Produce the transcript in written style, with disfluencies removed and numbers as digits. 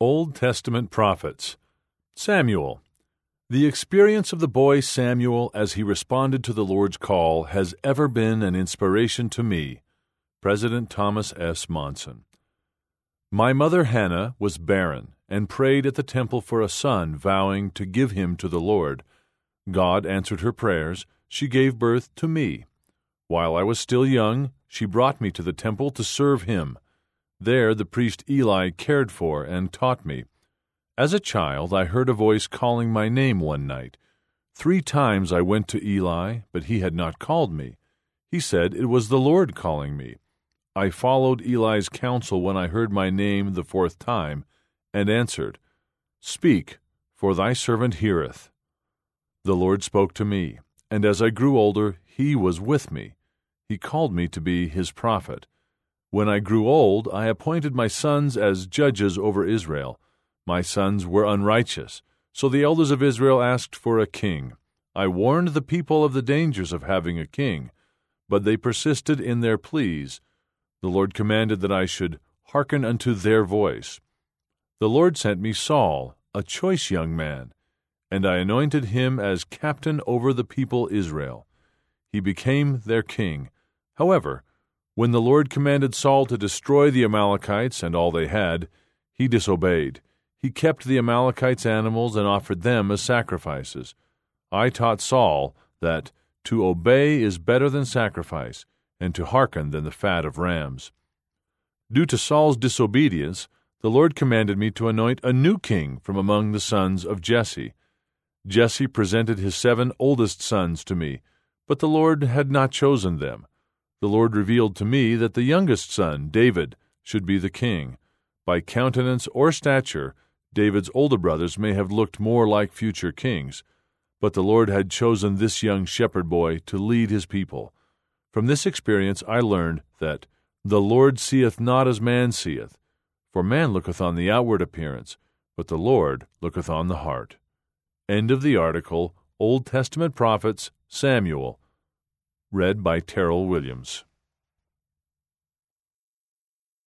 Old Testament Prophets. Samuel. The experience of the boy Samuel as he responded to the Lord's call has ever been an inspiration to me. President Thomas S. Monson. My mother Hannah was barren and prayed at the temple for a son, vowing to give him to the Lord. God answered her prayers. She gave birth to me. While I was still young, she brought me to the temple to serve him. There the priest Eli cared for and taught me. As a child, I heard a voice calling my name one night. 3 times I went to Eli, but he had not called me. He said it was the Lord calling me. I followed Eli's counsel when I heard my name the 4th time, and answered, "Speak, for thy servant heareth." The Lord spoke to me, and as I grew older, he was with me. He called me to be his prophet. When I grew old, I appointed my sons as judges over Israel. My sons were unrighteous, so the elders of Israel asked for a king. I warned the people of the dangers of having a king, but they persisted in their pleas. The Lord commanded that I should hearken unto their voice. The Lord sent me Saul, a choice young man, and I anointed him as captain over the people Israel. He became their king. However, when the Lord commanded Saul to destroy the Amalekites and all they had, he disobeyed. He kept the Amalekites' animals and offered them as sacrifices. I taught Saul that to obey is better than sacrifice, and to hearken than the fat of rams. Due to Saul's disobedience, the Lord commanded me to anoint a new king from among the sons of Jesse. Jesse presented his 7 oldest sons to me, but the Lord had not chosen them. The Lord revealed to me that the youngest son, David, should be the king. By countenance or stature, David's older brothers may have looked more like future kings, but the Lord had chosen this young shepherd boy to lead his people. From this experience I learned that the Lord seeth not as man seeth, for man looketh on the outward appearance, but the Lord looketh on the heart. End of the article, Old Testament Prophets, Samuel. Read by Terrell Williams.